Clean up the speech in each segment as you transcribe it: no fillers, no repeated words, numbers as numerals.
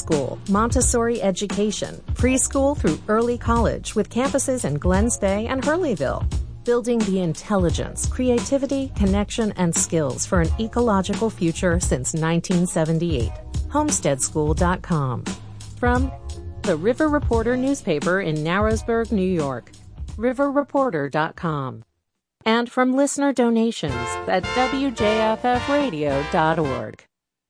School, Montessori education, preschool through early college with campuses in Glens Bay and Hurleyville. Building the intelligence, creativity, connection, and skills for an ecological future since 1978. Homesteadschool.com. From the River Reporter newspaper in Narrowsburg, New York. riverreporter.com. And from listener donations at wjffradio.org.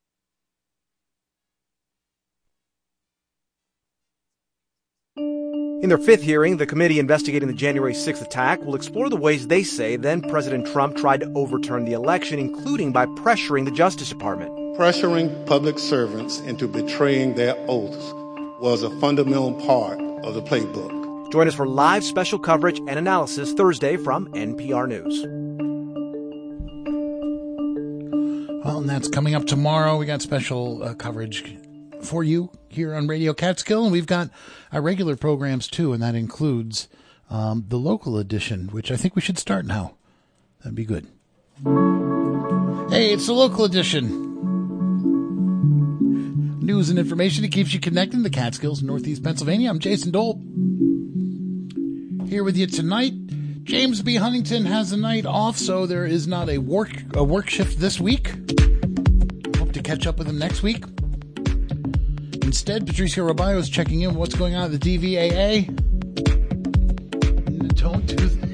In their fifth hearing, the committee investigating the January 6th attack will explore the ways they say then-President Trump tried to overturn the election, including by pressuring the Justice Department. Pressuring public servants into betraying their oaths was a fundamental part of the playbook. Join us for live special coverage and analysis Thursday from NPR News. Well, and that's coming up tomorrow. We got special coverage for you here on Radio Catskill, and we've got our regular programs too, and that includes the local edition, which I think we should start now. That'd be good. Hey, it's the local edition. News and information that keeps you connected in the Catskills, Northeast Pennsylvania. I'm Jason Dole. Here with you tonight. James B. Huntington has a night off, so there is not a work shift this week. Hope to catch up with him next week. Instead, Patricia Robayo is checking in what's going on at the DVAA. Don't do that.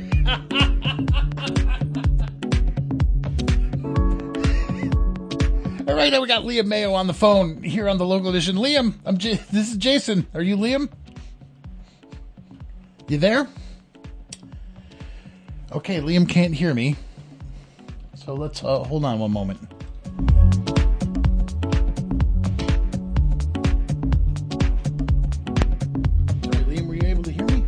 All right, we got Liam Mayo on the phone here on the local edition. Liam, this is Jason. Are you Liam? You there? Okay, Liam can't hear me. So let's hold on one moment. Sorry, Liam, were you able to hear me?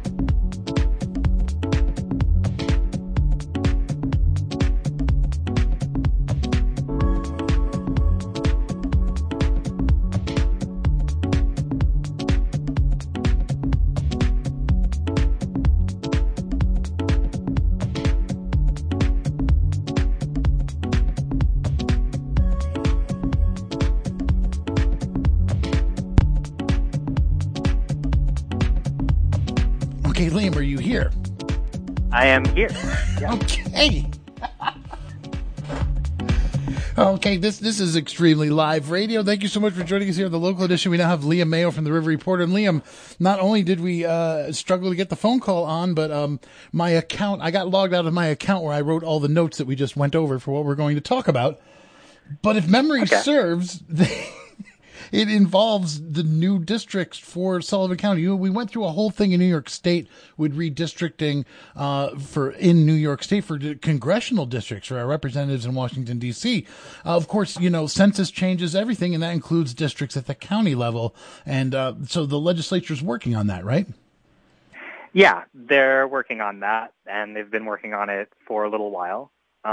Okay, Liam, are you here? I am here. Yeah. Okay. Okay, this is extremely live radio. Thank you so much for joining us here on the local edition. We now have Liam Mayo from the River Reporter. And Liam, not only did we struggle to get the phone call on, but my account, I got logged out of my account where I wrote all the notes that we just went over for what we're going to talk about. But if memory serves, it involves the new districts for Sullivan County. We went through a whole thing in New York State with redistricting in New York State for congressional districts for our representatives in Washington, D.C. Of course, census changes everything, and that includes districts at the county level. And so the legislature's working on that, right? Yeah, they're working on that, and they've been working on it for a little while.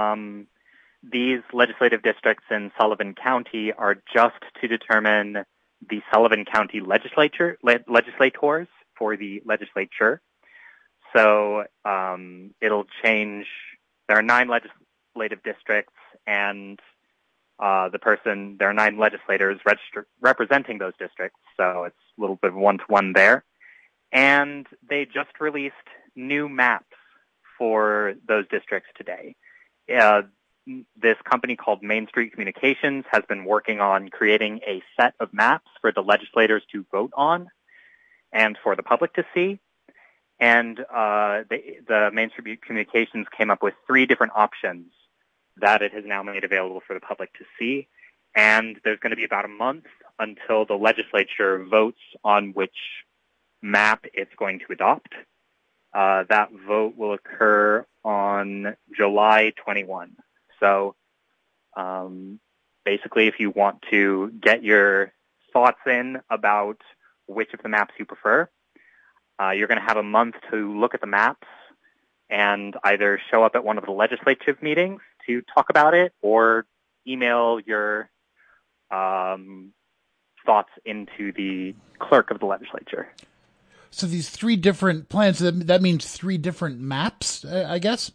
These legislative districts in Sullivan County are just to determine the Sullivan County legislators for the legislature. So it'll change. There are 9 legislative districts, and there are 9 legislators representing those districts. So it's a little bit of one-to-one there. And they just released new maps for those districts today. This company called Main Street Communications has been working on creating a set of maps for the legislators to vote on and for the public to see. And the Main Street Communications came up with 3 different options that it has now made available for the public to see. And there's going to be about a month until the legislature votes on which map it's going to adopt. That vote will occur on July 21. So basically, if you want to get your thoughts in about which of the maps you prefer, you're going to have a month to look at the maps and either show up at one of the legislative meetings to talk about it or email your thoughts into the clerk of the legislature. So these 3 different plans, that means 3 different maps, I guess?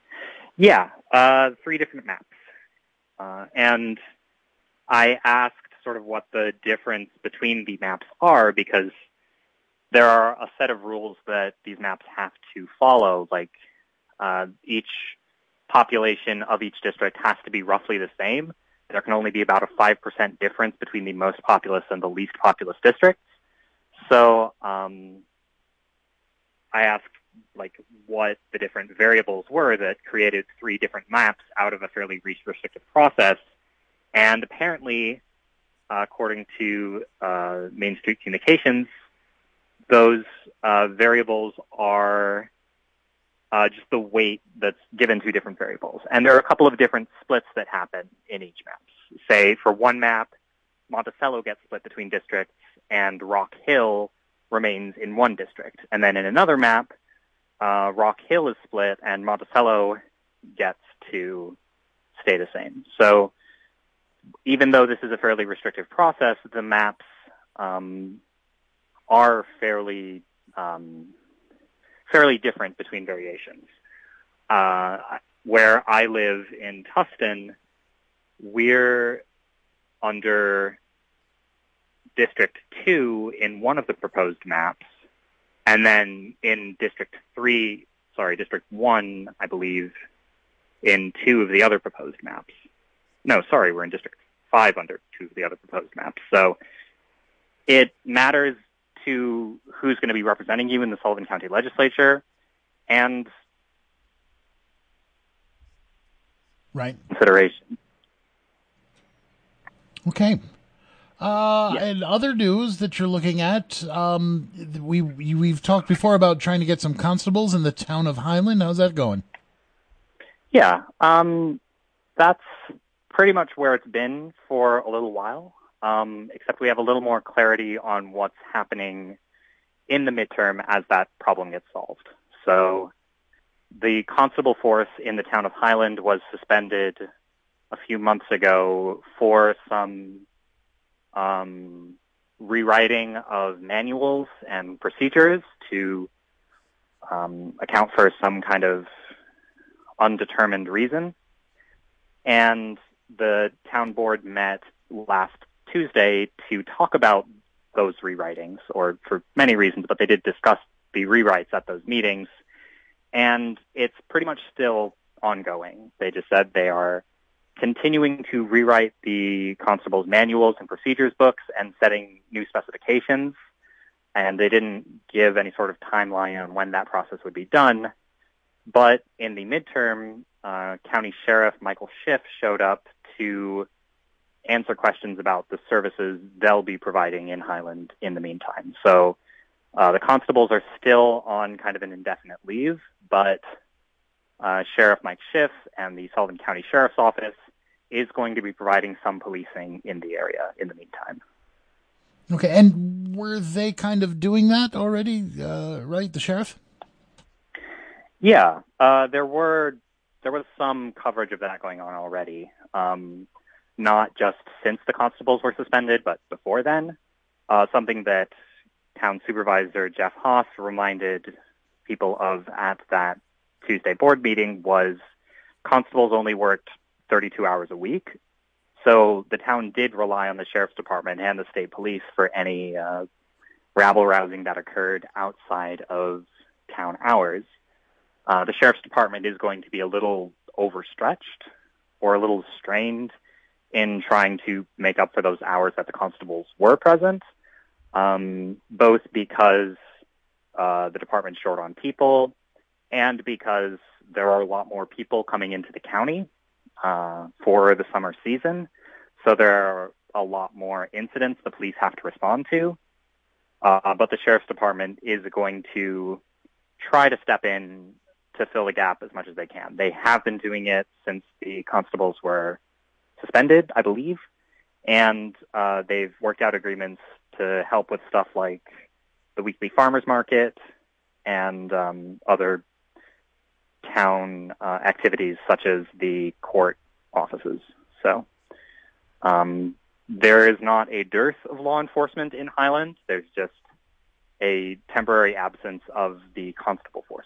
Yeah, 3 different maps. And I asked sort of what the difference between the maps are, because there are a set of rules that these maps have to follow. Like each population of each district has to be roughly the same. There can only be about a 5% difference between the most populous and the least populous districts. So I asked what the different variables were that created 3 different maps out of a fairly restrictive process. And apparently, according to Main Street Communications, those variables are just the weight that's given to different variables. And there are a couple of different splits that happen in each map. Say, for one map, Monticello gets split between districts, and Rock Hill remains in one district. And then in another map, Rock Hill is split, and Monticello gets to stay the same. So even though this is a fairly restrictive process, the maps are fairly different between variations. Where I live in Tustin, we're under District 2 in one of the proposed maps, and then in District 1, I believe, in 2 of the other proposed maps. No, sorry, we're in District 5 under 2 of the other proposed maps. So it matters to who's going to be representing you in the Sullivan County Legislature, and consideration. Okay. And other news that you're looking at, we've talked before about trying to get some constables in the town of Highland. How's that going? Yeah, that's pretty much where it's been for a little while, except we have a little more clarity on what's happening in the midterm as that problem gets solved. So the constable force in the town of Highland was suspended a few months ago for some rewriting of manuals and procedures to account for some kind of undetermined reason. And the town board met last Tuesday to talk about those rewritings, or for many reasons, but they did discuss the rewrites at those meetings. And it's pretty much still ongoing. They just said they are continuing to rewrite the constable's manuals and procedures books and setting new specifications. And they didn't give any sort of timeline on when that process would be done. But in the midterm, County Sheriff Michael Schiff showed up to answer questions about the services they'll be providing in Highland in the meantime. So the constables are still on kind of an indefinite leave, but Sheriff Mike Schiff and the Sullivan County Sheriff's Office is going to be providing some policing in the area in the meantime. Okay, and were they kind of doing that already, right, the sheriff? Yeah, there was some coverage of that going on already, not just since the constables were suspended, but before then. Something that Town Supervisor Jeff Haas reminded people of at that Tuesday board meeting was constables only worked 32 hours a week. So the town did rely on the sheriff's department and the state police for any rabble-rousing that occurred outside of town hours. The sheriff's department is going to be a little overstretched or a little strained in trying to make up for those hours that the constables were present, both because the department's short on people and because there are a lot more people coming into the county for the summer season. So there are a lot more incidents the police have to respond to. But the sheriff's department is going to try to step in to fill the gap as much as they can. They have been doing it since the constables were suspended, I believe, and they've worked out agreements to help with stuff like the weekly farmers market and other town activities such as the court offices. So there is not a dearth of law enforcement in Highland. There's just a temporary absence of the constable force.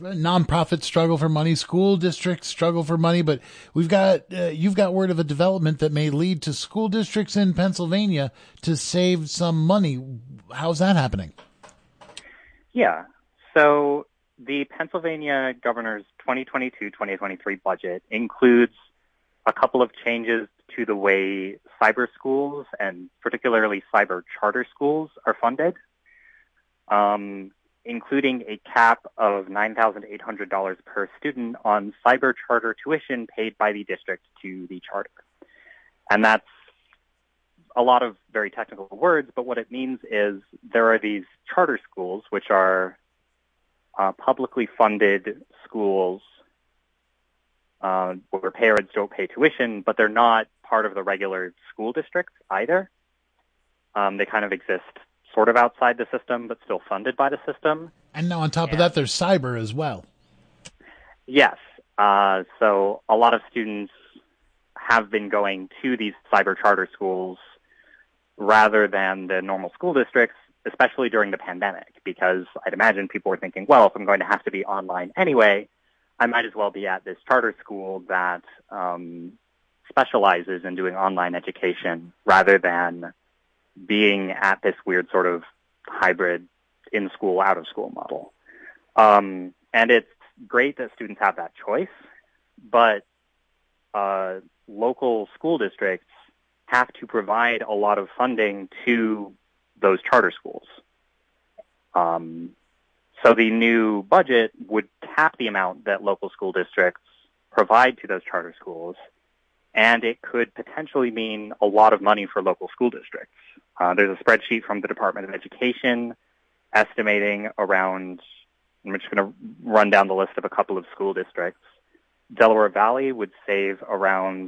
nonprofits struggle for money, school districts struggle for money, but you've got word of a development that may lead to school districts in Pennsylvania to save some money. How's that happening? Yeah. So the Pennsylvania governor's 2022-2023 budget includes a couple of changes to the way cyber schools and particularly cyber charter schools are funded, including a cap of $9,800 per student on cyber charter tuition paid by the district to the charter. And that's a lot of very technical words, but what it means is there are these charter schools, which are publicly funded schools where parents don't pay tuition, but they're not part of the regular school districts either. They kind of exist sort of outside the system, but still funded by the system. And now on top of that, there's cyber as well. Yes. So a lot of students have been going to these cyber charter schools rather than the normal school districts, especially during the pandemic, because I'd imagine people were thinking, well, if I'm going to have to be online anyway, I might as well be at this charter school that specializes in doing online education rather than being at this weird sort of hybrid in-school, out-of-school model. And it's great that students have that choice, but local school districts have to provide a lot of funding to those charter schools. So the new budget would cap the amount that local school districts provide to those charter schools, and it could potentially mean a lot of money for local school districts. There's a spreadsheet from the Department of Education estimating around, I'm just going to run down the list of a couple of school districts. Delaware Valley would save around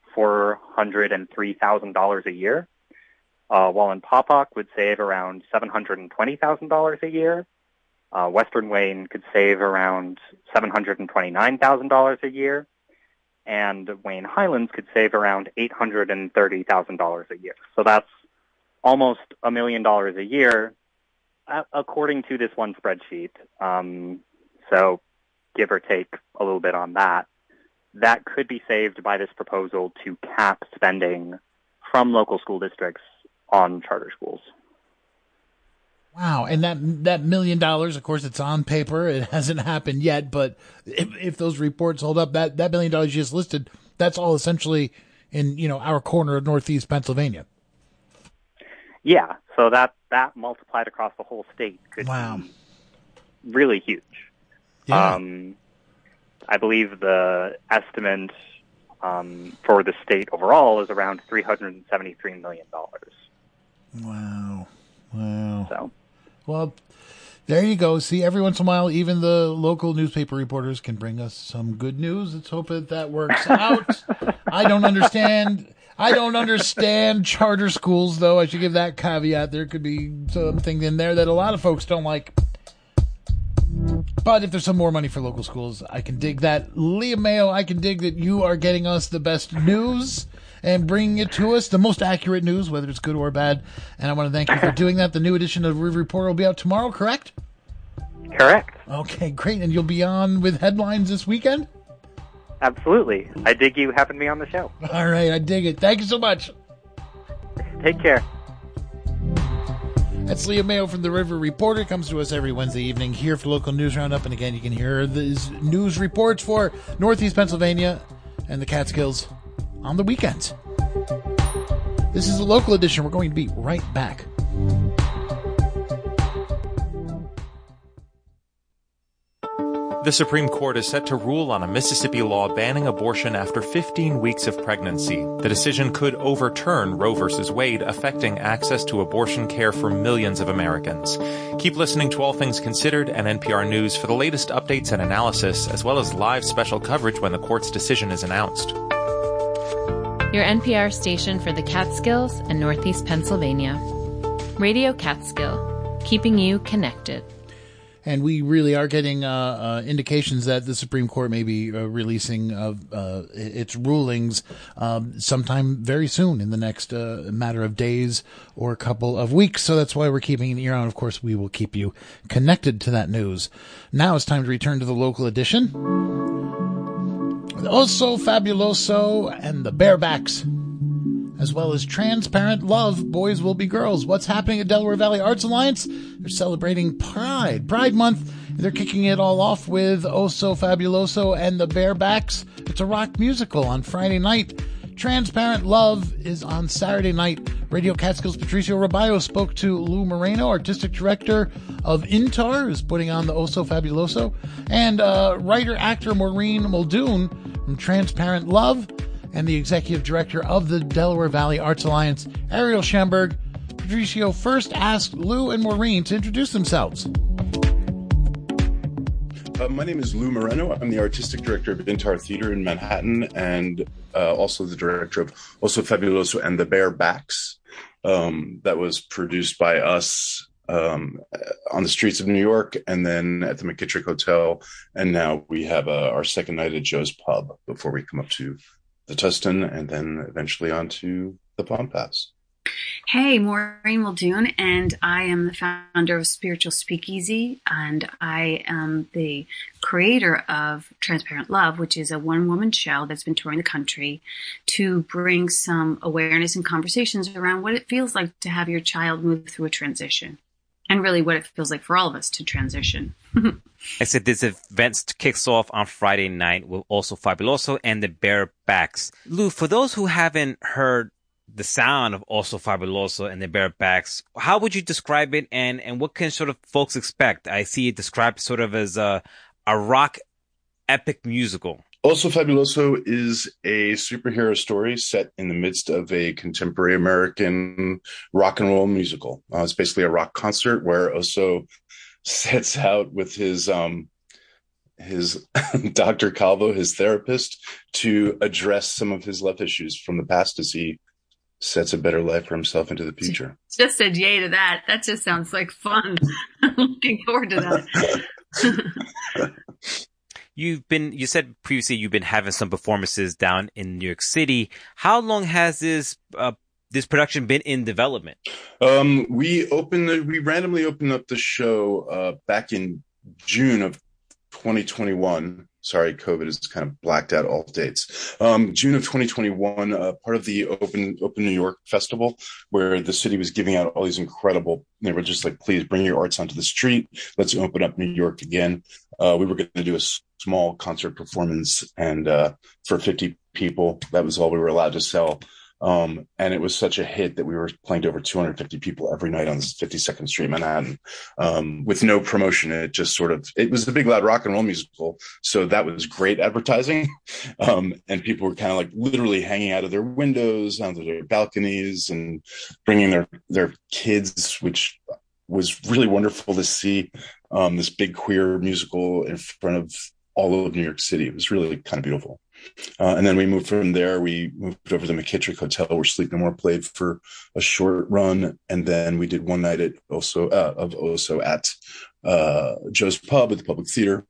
$403,000 a year. Wallenpaupack would save around $720,000 a year. Western Wayne could save around $729,000 a year. And Wayne Highlands could save around $830,000 a year. So that's almost $1 million a year, according to this one spreadsheet. So give or take a little bit on that. That could be saved by this proposal to cap spending from local school districts on charter schools. Wow. And that $1 million, of course, it's on paper. It hasn't happened yet. But if those reports hold up, that $1 million you just listed, that's all essentially in, our corner of Northeast Pennsylvania. Yeah. So that multiplied across the whole state could be really huge. Yeah. I believe the estimate for the state overall is around $373 million. Wow. So, well, there you go. See, every once in a while, even the local newspaper reporters can bring us some good news. Let's hope that works out. I don't understand charter schools, though. I should give that caveat. There could be something in there that a lot of folks don't like. But if there's some more money for local schools, I can dig that. Liam Mayo, I can dig that you are getting us the best news and bringing it to us, the most accurate news, whether it's good or bad. And I want to thank you for doing that. The new edition of River Reporter will be out tomorrow, correct? Correct. Okay, great. And you'll be on with headlines this weekend? Absolutely. I dig you having me on the show. All right, I dig it. Thank you so much. Take care. That's Liam Mayo from the River Reporter. Comes to us every Wednesday evening here for Local News Roundup. And again, you can hear these news reports for Northeast Pennsylvania and the Catskills on the weekends. This is a local edition. We're going to be right back. The Supreme Court is set to rule on a Mississippi law banning abortion after 15 weeks of pregnancy. The decision could overturn Roe v. Wade, affecting access to abortion care for millions of Americans. Keep listening to All Things Considered and NPR News for the latest updates and analysis, as well as live special coverage when the court's decision is announced. Your NPR station for the Catskills and Northeast Pennsylvania. Radio Catskill, keeping you connected. And we really are getting indications that the Supreme Court may be releasing its rulings sometime very soon in the next matter of days or a couple of weeks. So that's why we're keeping an ear on. Of course, we will keep you connected to that news. Now it's time to return to the local edition. Oso Fabuloso and the Barebacks, as well as Transparent Love, Boys Will Be Girls. What's happening at Delaware Valley Arts Alliance? They're celebrating Pride Month. They're kicking it all off with Oso Fabuloso and the Barebacks. It's a rock musical on Friday night. Transparent Love is on Saturday night. Radio Catskills' Patricio Raballo spoke to Lou Moreno, artistic director of Intar, who's putting on the Oso Fabuloso, and writer-actor Maureen Muldoon from Transparent Love, and the executive director of the Delaware Valley Arts Alliance, Ariel Schamberg. Patricio first asked Lou and Maureen to introduce themselves. My name is Lou Moreno. I'm the artistic director of Intar Theater in Manhattan, and also the director of Oso Fabuloso and the Barebacks. That was produced by us on the streets of New York, and then at the McKittrick Hotel. And now we have our second night at Joe's Pub before we come up to the Tustin and then eventually on to the Palm Pass. Hey, Maureen Muldoon, and I am the founder of Spiritual Speakeasy, and I am the creator of Transparent Love, which is a one-woman show that's been touring the country to bring some awareness and conversations around what it feels like to have your child move through a transition, and really what it feels like for all of us to transition. I said this event kicks off on Friday night with Oso Fabuloso and the Barebacks. Lou, for those who haven't heard the sound of Oso Fabuloso and the Barebacks, how would you describe it, and what can sort of folks expect? I see it described sort of as a rock epic musical. Oso Fabuloso is a superhero story set in the midst of a contemporary American rock and roll musical. It's basically a rock concert where Oso sets out with his Dr. Calvo, his therapist, to address some of his love issues from the past as he sets a better life for himself into the future. Just said yay to that. That just sounds like fun. I'm looking forward to that. You said previously you've been having some performances down in New York City. How long has this production been in development? We randomly opened up the show back in June of 2021. Sorry, COVID has kind of blacked out all dates. June of 2021, part of the Open New York Festival, where the city was giving out all these incredible, they were just like, please bring your arts onto the street. Let's open up New York again. We were going to do a small concert performance, and for 50 people, that was all we were allowed to sell. And it was such a hit that we were playing to over 250 people every night on 52nd Street, Manhattan, with no promotion. It was the Big Loud Rock and Roll musical. So that was great advertising. And people were kind of like literally hanging out of their windows, onto their balconies, and bringing their kids, which was really wonderful to see, this big queer musical in front of all of New York City. It was really kind of beautiful. And then we moved from there. We moved over to the McKittrick Hotel, where Sleep No More played for a short run. And then we did one night at Oso at Joe's Pub at the Public Theater.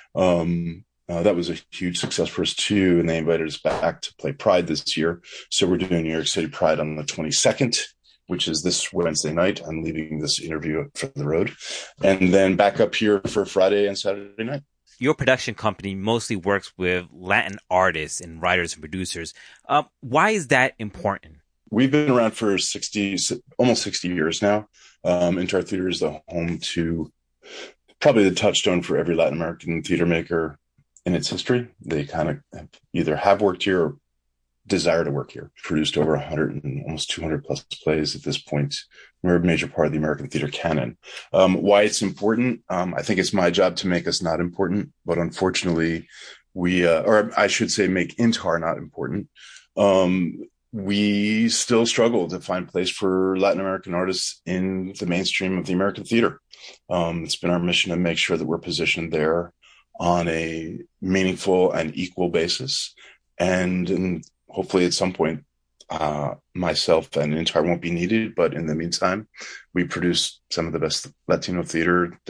That was a huge success for us too. And they invited us back to play Pride this year. So we're doing New York City Pride on the 22nd, which is this Wednesday night. I'm leaving this interview for the road, and then back up here for Friday and Saturday night. Your production company mostly works with Latin artists and writers and producers. Why is that important? We've been around for almost 60 years now. Intar Theater is the home to probably the touchstone for every Latin American theater maker in its history. They kind of either have worked here or desire to work here. Produced over 100 and almost 200 plus plays at this point. We're a major part of the American theater canon. Why it's important? I think it's my job to make us not important, but unfortunately or I should say make Intar not important. We still struggle to find place for Latin American artists in the mainstream of the American theater. It's been our mission to make sure that we're positioned there on a meaningful and equal basis. And hopefully at some point, myself and Intar won't be needed, but in the meantime, we produce some of the best Latino theater that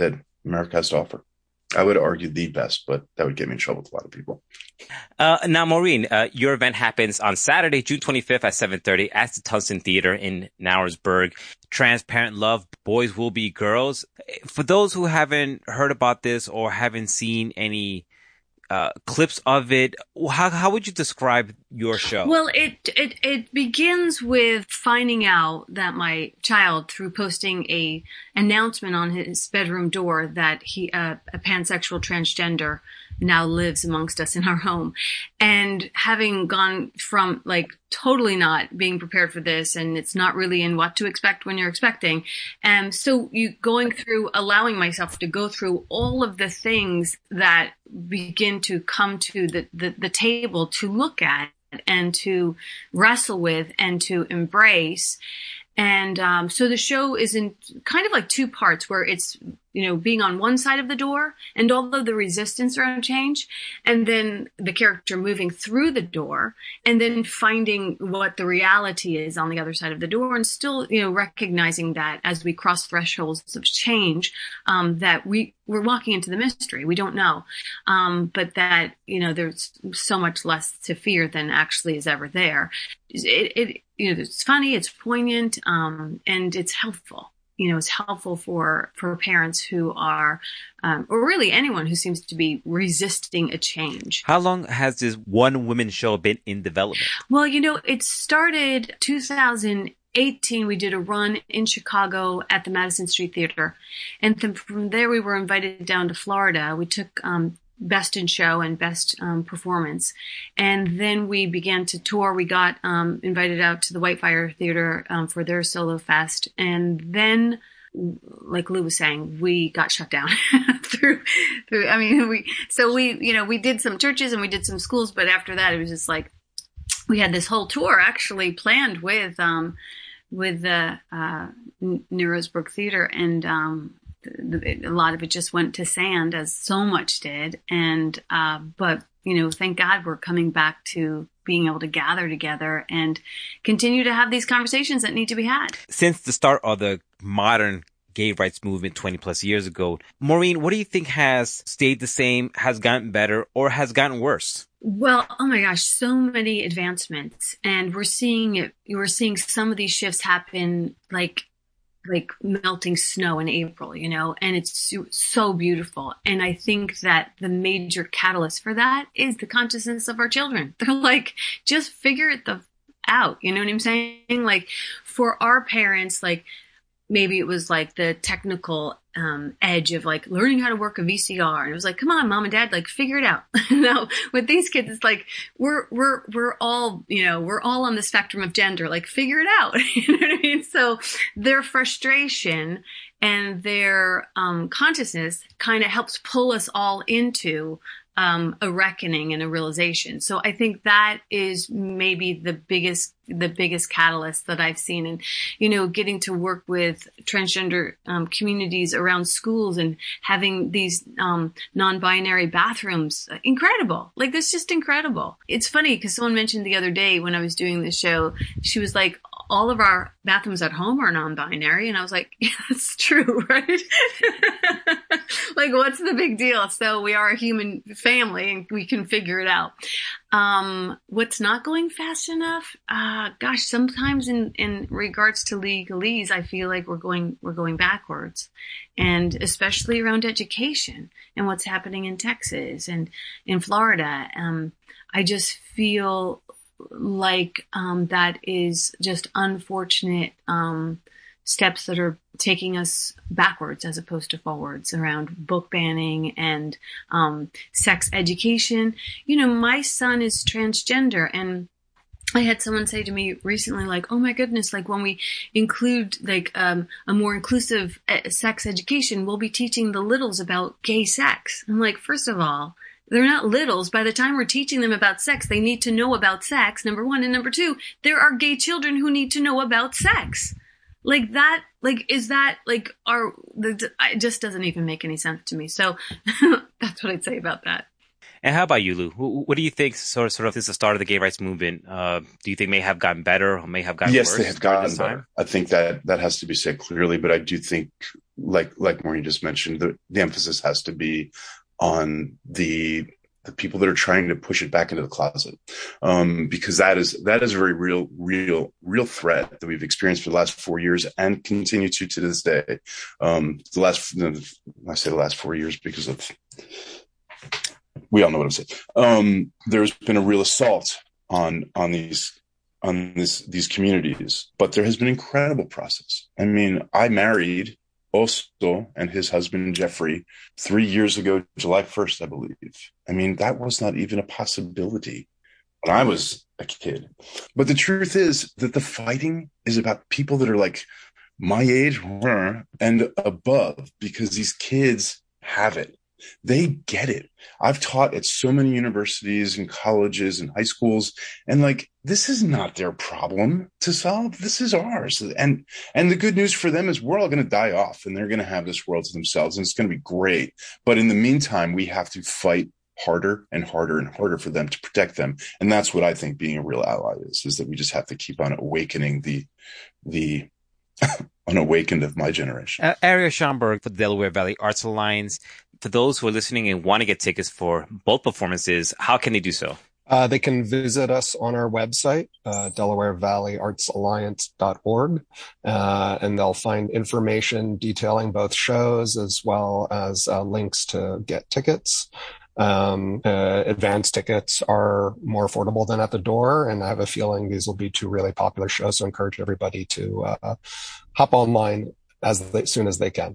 America has to offer. I would argue the best, but that would get me in trouble with a lot of people. Now, Maureen, your event happens on Saturday, June 25th at 7:30 at the Tungsten Theater in Narrowsburg. Transparent Love, Boys Will Be Girls. For those who haven't heard about this or haven't seen any clips of it, how would you describe your show? Well, it begins with finding out that my child, through posting a announcement on his bedroom door that he a pansexual transgender now lives amongst us in our home, and having gone from like totally not being prepared for this, and it's not really in what to expect when you're expecting, and so you going through, allowing myself to go through all of the things that begin to come to the table to look at and to wrestle with and to embrace. And so the show is in kind of like two parts, where it's, you know, being on one side of the door and all of the resistance around change, and then the character moving through the door and then finding what the reality is on the other side of the door, and still, you know, recognizing that as we cross thresholds of change, that we're walking into the mystery. We don't know. But that, you know, there's so much less to fear than actually is ever there. You know, it's funny, it's poignant, and it's helpful. You know, it's helpful for parents who are, or really anyone who seems to be resisting a change. How long has this one woman show been in development? Well, you know, it started 2018. We did a run in Chicago at the Madison Street Theater. And then from there, we were invited down to Florida. We took Best in Show and Best Performance. And then we began to tour. We got invited out to the Whitefire Theater for their solo fest. And then, like Lou was saying, we got shut down I mean, we did some churches and we did some schools, but after that, it was just like, we had this whole tour actually planned with the Narrowsburg Theater, and a lot of it just went to sand, as so much did. And but you know, thank God we're coming back to being able to gather together and continue to have these conversations that need to be had. Since the start of the modern gay rights movement 20 plus years ago, Maureen, what do you think has stayed the same, has gotten better, or has gotten worse? Well, oh my gosh, so many advancements, and we're seeing some of these shifts happen like melting snow in April, you know, and it's so beautiful. And I think that the major catalyst for that is the consciousness of our children. They're like, just figure it out. You know what I'm saying? Like, for our parents, like, maybe it was like the technical edge of like learning how to work a VCR. And it was like, come on, mom and dad, like, figure it out. Now with these kids, it's like, we're all, you know, we're all on the spectrum of gender, like, figure it out. You know what I mean? So their frustration and their consciousness kind of helps pull us all into a reckoning and a realization. So I think that is maybe the biggest catalyst that I've seen. And, you know, getting to work with transgender communities around schools and having these non-binary bathrooms, incredible. Like, that's just incredible. It's funny because someone mentioned the other day when I was doing this show, she was like, all of our bathrooms at home are non-binary. And I was like, yeah, that's true, right? Like, what's the big deal? So we are a human family and we can figure it out. What's not going fast enough? Gosh, sometimes in regards to legalese, I feel like we're going backwards, and especially around education and what's happening in Texas and in Florida. I just feel like that is just unfortunate steps that are taking us backwards as opposed to forwards around book banning and sex education. You know, my son is transgender, and I had someone say to me recently, like, oh my goodness, like, when we include like a more inclusive sex education, we'll be teaching the littles about gay sex. I'm like, first of all, they're not littles. By the time we're teaching them about sex, they need to know about sex, number one. And number two, there are gay children who need to know about sex. Like that, like, is that like it just doesn't even make any sense to me. So that's what I'd say about that. And how about you, Lou? What do you think sort of since the start of the gay rights movement, do you think may have gotten better or may have gotten worse? Yes, they have gotten better. I think that has to be said clearly, but I do think like Maureen just mentioned, the emphasis has to be on the people that are trying to push it back into the closet, because that is a very real threat that we've experienced for the last 4 years and continue to this day. I say the last 4 years because of, we all know what I'm saying. There's been a real assault on these communities, but there has been incredible process. I mean, I married Oso and his husband, Jeffrey, 3 years ago, July 1st, I believe. I mean, that was not even a possibility when I was a kid. But the truth is that the fighting is about people that are like my age and above, because these kids have it. They get it. I've taught at so many universities and colleges and high schools, and like, this is not their problem to solve. This is ours. And the good news for them is we're all going to die off and they're going to have this world to themselves, and it's going to be great. But in the meantime, we have to fight harder and harder and harder for them to protect them. And that's what I think being a real ally is that we just have to keep on awakening the unawakened of my generation. Ariel Schomburg for the Delaware Valley Arts Alliance. For those who are listening and want to get tickets for both performances, how can they do so? They can visit us on our website, DelawareValleyArtsAlliance.org, and they'll find information detailing both shows as well as links to get tickets. Advance tickets are more affordable than at the door, and I have a feeling these will be two really popular shows, so I encourage everybody to hop online as soon as they can.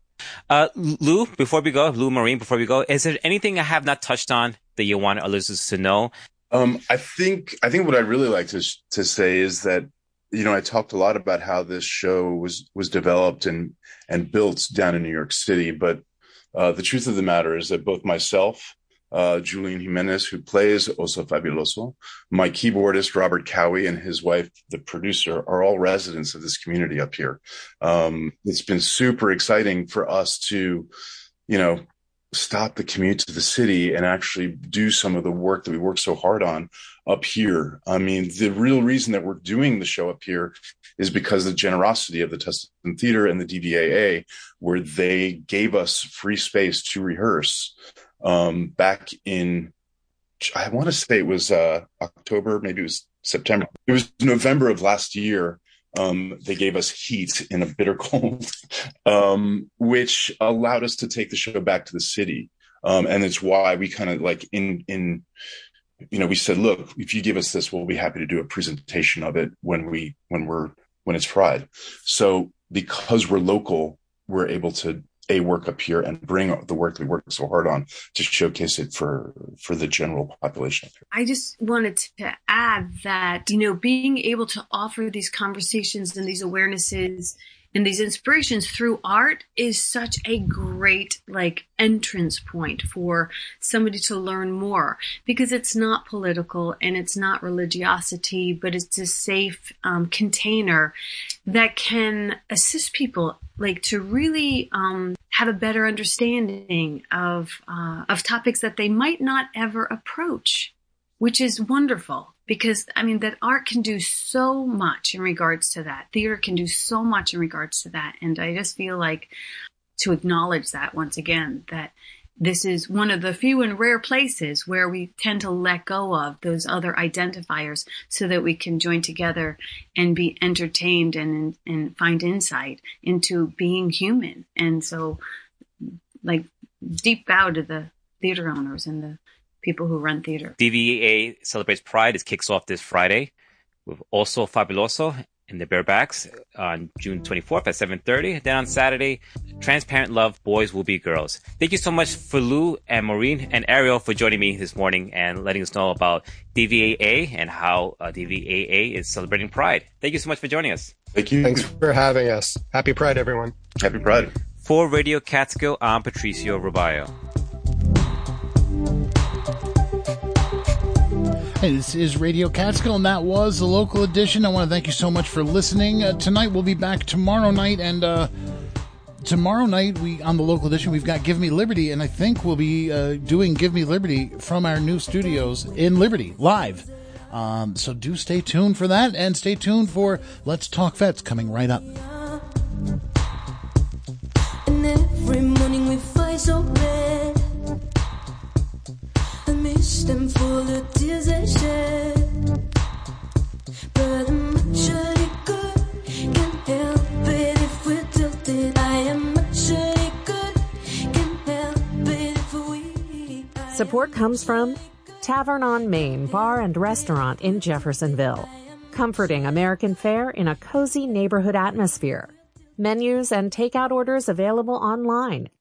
Lou, Maureen, before we go, is there anything I have not touched on that you want our listeners to know? I think what I'd really like to say is that, you know, I talked a lot about how this show was developed and built down in New York City, but the truth of the matter is that both myself, Julian Jimenez, who plays Oso Fabuloso, my keyboardist, Robert Cowie, and his wife, the producer, are all residents of this community up here. It's been super exciting for us to, you know, stop the commute to the city and actually do some of the work that we work so hard on up here. I mean, the real reason that we're doing the show up here is because of the generosity of the Tustin Theater and the DVAA, where they gave us free space to rehearse back in, I want to say it was October, maybe it was September. It was November of last year. They gave us heat in a bitter cold, which allowed us to take the show back to the city. And it's why we kind of like we said, look, if you give us this, we'll be happy to do a presentation of it when it's Pride. So because we're local, we're able to work up here and bring the work that we worked so hard on to showcase it for the general population. I just wanted to add that, you know, being able to offer these conversations and these awarenesses and these inspirations through art is such a great entrance point for somebody to learn more, because it's not political and it's not religiosity, but it's a safe container that can assist people to really have a better understanding of topics that they might not ever approach, which is wonderful. Because, I mean, that art can do so much in regards to that. Theater can do so much in regards to that. And I just feel like to acknowledge that once again, that this is one of the few and rare places where we tend to let go of those other identifiers so that we can join together and be entertained and find insight into being human. And so, deep bow to the theater owners and the people who run theater. DVAA Celebrates Pride. It kicks off this Friday with Oso Fabuloso and the Barebacks on June 24th at 7:30. Then on Saturday, Transparent Love, Boys Will Be Girls. Thank you so much for Lou and Maureen and Ariel for joining me this morning and letting us know about DVAA and how DVAA is celebrating Pride. Thank you so much for joining us. Thank you. Thanks for having us. Happy Pride, everyone. Happy Pride. For Radio Catskill, I'm Patricio Robayo. Hey, this is Radio Catskill, and that was the local edition. I want to thank you so much for listening. Tonight, we'll be back tomorrow night, and tomorrow night, on the local edition, we've got Give Me Liberty, and I think we'll be doing Give Me Liberty from our new studios in Liberty, live. So do stay tuned for that, and stay tuned for Let's Talk Vets coming right up. Support comes from Tavern on Main Bar and Restaurant in Jeffersonville, comforting American fare in a cozy neighborhood atmosphere. Menus and takeout orders available online